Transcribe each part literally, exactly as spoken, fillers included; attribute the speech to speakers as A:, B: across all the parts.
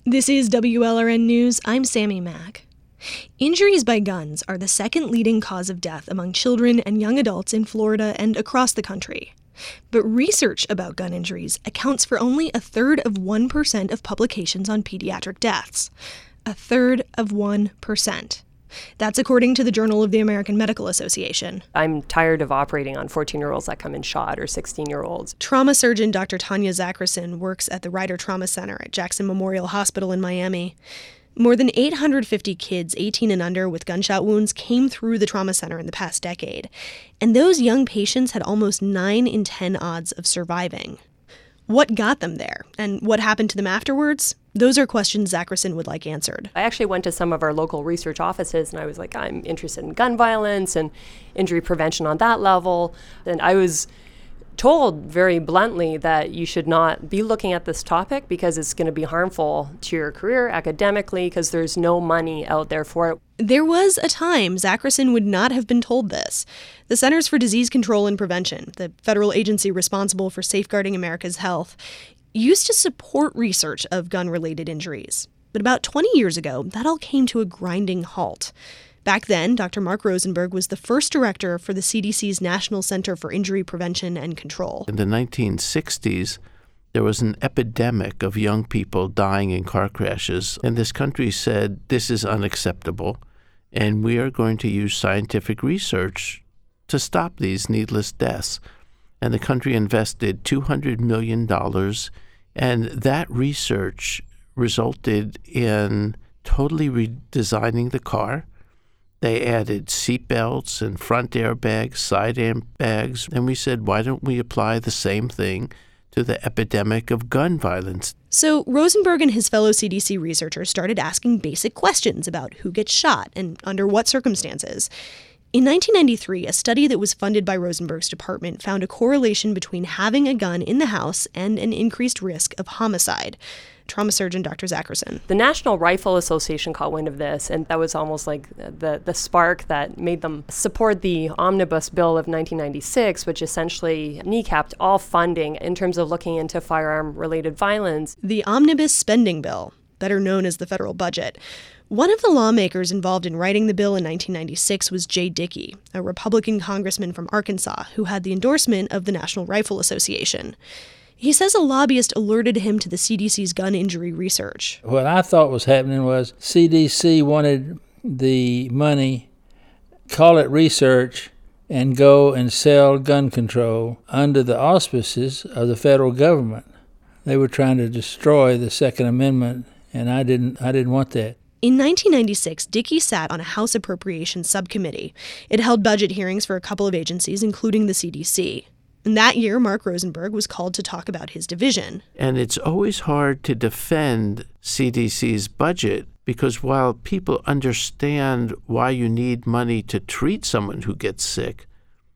A: This is W L R N News. I'm Sammy Mack. Injuries by guns are the second leading cause of death among children and young adults in Florida and across the country. But research about gun injuries accounts for only a third of one percent of publications on pediatric deaths. A third of one percent. That's according to the Journal of the American Medical Association.
B: I'm tired of operating on fourteen-year-olds that come in shot or sixteen-year-olds.
A: Trauma surgeon Doctor Tanya Zachrison works at the Ryder Trauma Center at Jackson Memorial Hospital in Miami. More than eight hundred fifty kids eighteen and under with gunshot wounds came through the trauma center in the past decade, and those young patients had almost nine in ten odds of surviving. What got them there, and what happened to them afterwards? Those are questions Zachrison would like answered.
B: I actually went to some of our local research offices, and I was like, I'm interested in gun violence and injury prevention on that level. And I was told very bluntly that you should not be looking at this topic because it's going to be harmful to your career academically because there's no money out there for it.
A: There was a time Zachrison would not have been told this. The Centers for Disease Control and Prevention, the federal agency responsible for safeguarding America's health, used to support research of gun-related injuries. But about twenty years ago, that all came to a grinding halt. Back then, Doctor Mark Rosenberg was the first director for the C D C's National Center for Injury Prevention and Control.
C: In the nineteen sixties, there was an epidemic of young people dying in car crashes, and this country said, this is unacceptable, and we are going to use scientific research to stop these needless deaths. And the country invested two hundred million dollars, and that research resulted in totally redesigning the car. They added seatbelts and front airbags, side airbags, and we said, why don't we apply the same thing to the epidemic of gun violence?
A: So Rosenberg and his fellow C D C researchers started asking basic questions about who gets shot and under what circumstances. In nineteen ninety-three, a study that was funded by Rosenberg's department found a correlation between having a gun in the house and an increased risk of homicide. Trauma surgeon Doctor Zachrison.
B: The National Rifle Association caught wind of this, and that was almost like the, the spark that made them support the Omnibus Bill of nineteen ninety-six, which essentially kneecapped all funding in terms of looking into firearm-related violence.
A: The Omnibus Spending Bill, better known as the federal budget. One of the lawmakers involved in writing the bill in nineteen ninety-six was Jay Dickey, a Republican congressman from Arkansas who had the endorsement of the National Rifle Association. He says a lobbyist alerted him to the C D C's gun injury research.
D: What I thought was happening was C D C wanted the money, call it research, and go and sell gun control under the auspices of the federal government. They were trying to destroy the Second Amendment, and I didn't I didn't want that.
A: In nineteen ninety-six, Dickey sat on a House Appropriations Subcommittee. It held budget hearings for a couple of agencies, including the C D C. And that year, Mark Rosenberg was called to talk about his division.
C: And it's always hard to defend C D C's budget because while people understand why you need money to treat someone who gets sick,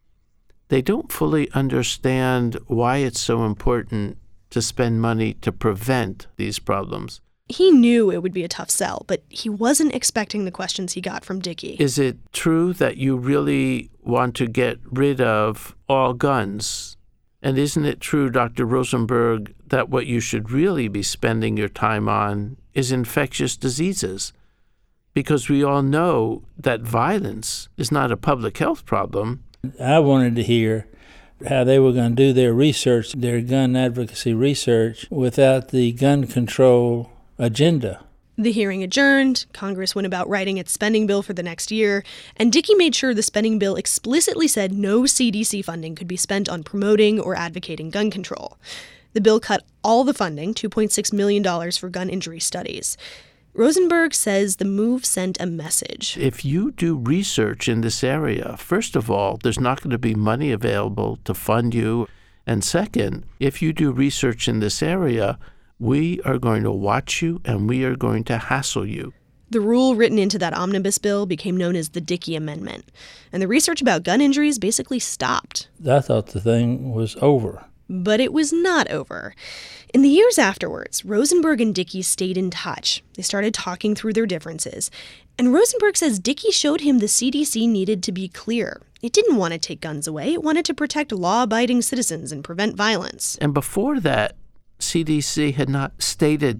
C: they don't fully understand why it's so important to spend money to prevent these problems.
A: He knew it would be a tough sell, but he wasn't expecting the questions he got from Dickey.
C: Is it true that you really want to get rid of all guns? And isn't it true, Doctor Rosenberg, that what you should really be spending your time on is infectious diseases? Because we all know that violence is not a public health problem.
D: I wanted to hear how they were going to do their research, their gun advocacy research, without the gun control agenda.
A: The hearing adjourned, Congress went about writing its spending bill for the next year, and Dickey made sure the spending bill explicitly said no C D C funding could be spent on promoting or advocating gun control. The bill cut all the funding, two point six million dollars for gun injury studies. Rosenberg says the move sent a message.
C: If you do research in this area, first of all, there's not going to be money available to fund you. And second, if you do research in this area, we are going to watch you and we are going to hassle you.
A: The rule written into that omnibus bill became known as the Dickey Amendment, and the research about gun injuries basically stopped.
D: I thought the thing was over.
A: But it was not over. In the years afterwards, Rosenberg and Dickey stayed in touch. They started talking through their differences. And Rosenberg says Dickey showed him the C D C needed to be clear. It didn't want to take guns away. It wanted to protect law-abiding citizens and prevent violence.
C: And before that, C D C had not stated that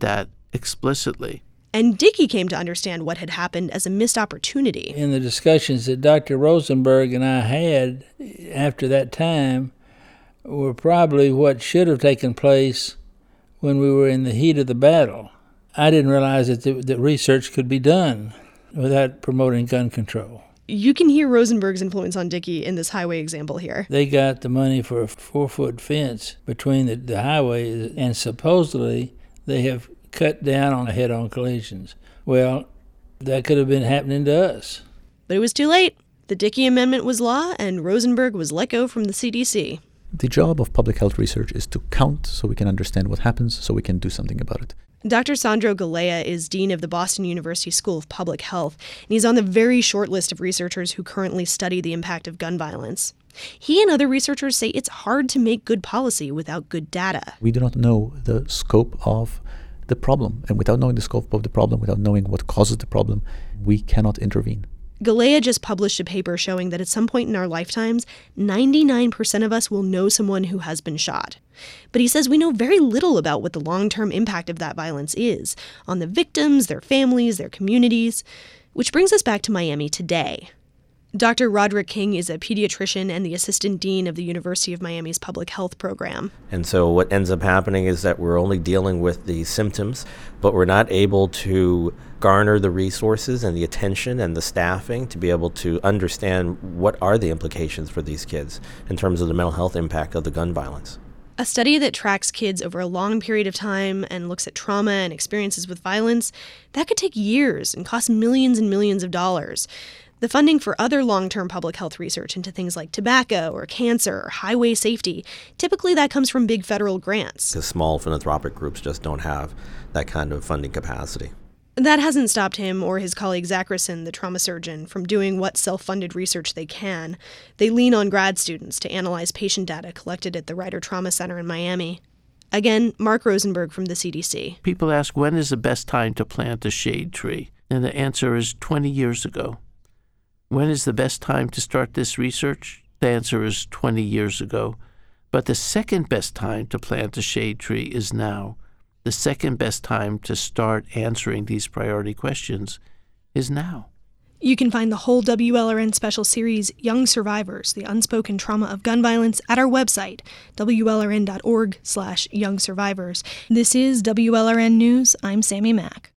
C: explicitly.
A: And Dickey came to understand what had happened as a missed opportunity.
D: In the discussions that Doctor Rosenberg and I had after that time were probably what should have taken place when we were in the heat of the battle. I didn't realize that, the, that research could be done without promoting gun control.
A: You can hear Rosenberg's influence on Dickey in this highway example here.
D: They got the money for a four-foot fence between the, the highways, and supposedly they have cut down on head-on collisions. Well, that could have been happening to us.
A: But it was too late. The Dickey Amendment was law, and Rosenberg was let go from the C D C.
E: The job of public health research is to count so we can understand what happens, so we can do something about it.
A: Doctor Sandro Galea is dean of the Boston University School of Public Health, and he's on the very short list of researchers who currently study the impact of gun violence. He and other researchers say it's hard to make good policy without good data.
E: We do not know the scope of the problem, and without knowing the scope of the problem, without knowing what causes the problem, we cannot intervene.
A: Galea just published a paper showing that at some point in our lifetimes, ninety-nine percent of us will know someone who has been shot. But he says we know very little about what the long-term impact of that violence is on the victims, their families, their communities. Which brings us back to Miami today. Doctor Roderick King is a pediatrician and the assistant dean of the University of Miami's public health program.
F: And so what ends up happening is that we're only dealing with the symptoms, but we're not able to garner the resources and the attention and the staffing to be able to understand what are the implications for these kids in terms of the mental health impact of the gun violence.
A: A study that tracks kids over a long period of time and looks at trauma and experiences with violence, that could take years and cost millions and millions of dollars. The funding for other long-term public health research into things like tobacco or cancer or highway safety, typically that comes from big federal grants.
F: Because small philanthropic groups just don't have that kind of funding capacity.
A: That hasn't stopped him or his colleague Zachrison, the trauma surgeon, from doing what self-funded research they can. They lean on grad students to analyze patient data collected at the Ryder Trauma Center in Miami. Again, Mark Rosenberg from the C D C.
C: People ask, when is the best time to plant a shade tree? And the answer is twenty years ago. When is the best time to start this research? The answer is twenty years ago. But the second best time to plant a shade tree is now. The second best time to start answering these priority questions is now.
A: You can find the whole W L R N special series, Young Survivors, The Unspoken Trauma of Gun Violence, at our website, W L R N dot org slash young survivors. This is W L R N News. I'm Sammy Mack.